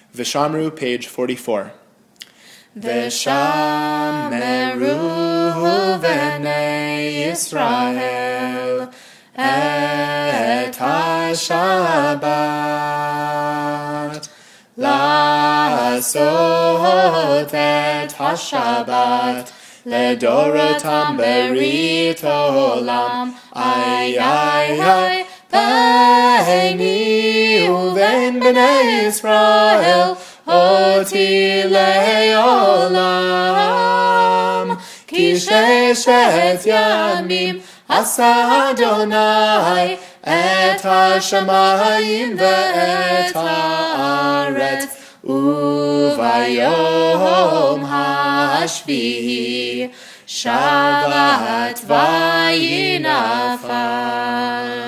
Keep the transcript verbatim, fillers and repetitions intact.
Vishamru, page forty-four. Vishameru v'nei Yisrael et ha-Shabbat, la'asot et ha-Shabbat ledorotam berit olam. Ay, ay, ay, beini uvein bnei Yisrael oti le'olam, ki sheshet yamim asa Adonai et ha-shamayim ve'et ha'aretz, uvayom ha'ashvi'i Shabbat vayinafal.